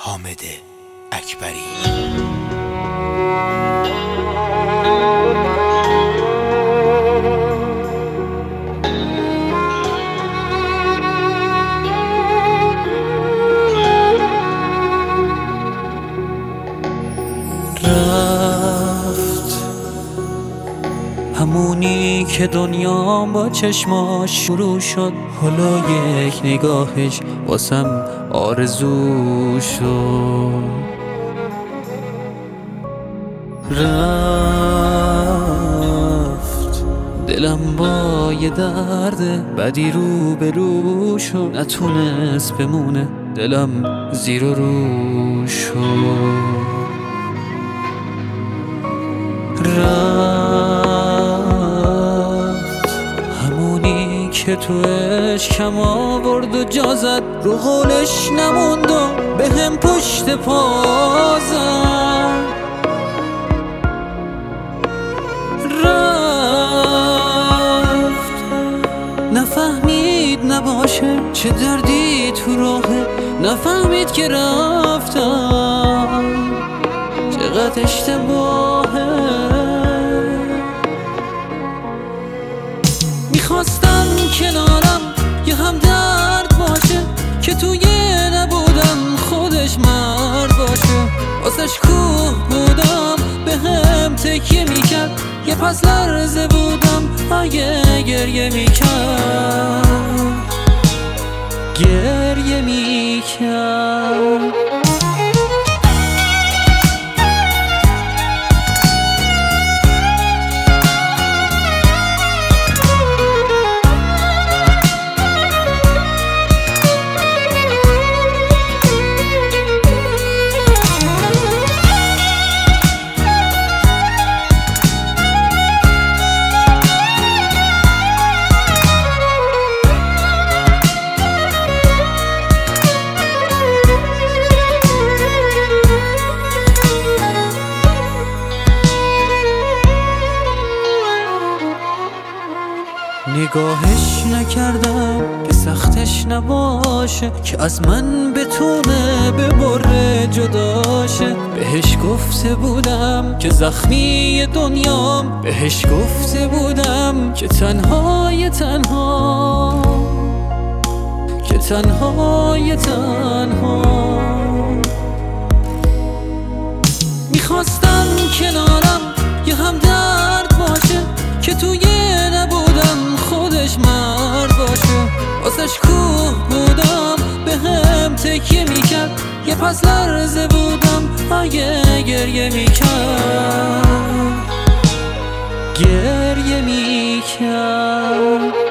حامد اکبری. رفت همونی که دنیام با چشماش شروع شد، حالا یک نگاهش واسم آرزو شد. رفت دلم با یه درد بدی رو به رو شد، نتونست بمونه دلم زیر و رو شد. رفت همونی که تو عشقم آورد و جا زد، رو قولش نموند و به هم پشت پا زد. رفت نفهمید نباشه چه دردی تو راهه، نفهمید که رفتم چقدر اشتباهه. میخواستم کنارم یه هم درد باشه، که توی نبودم خودش مرد باشه. واسش کوه بودم به هم تکیه میکرد، یه پس لرزه بودم اگه گریه میکرد، گریه میکرد. نگاهش نکردم که سختش نباشه، که از من بتونه ببره جداشه. بهش گفته بودم که زخمی دنیام، بهش گفته بودم که تنهای تنها، که تنهای تنها. میخواستم کنارم یه هم درد باشه، که توی نبودم خودش مرد باشه. واسش کوه بودم به هم تکیه میکرد، یه پس لرزه بودم اگه گریه میکرد، گریه میکرد.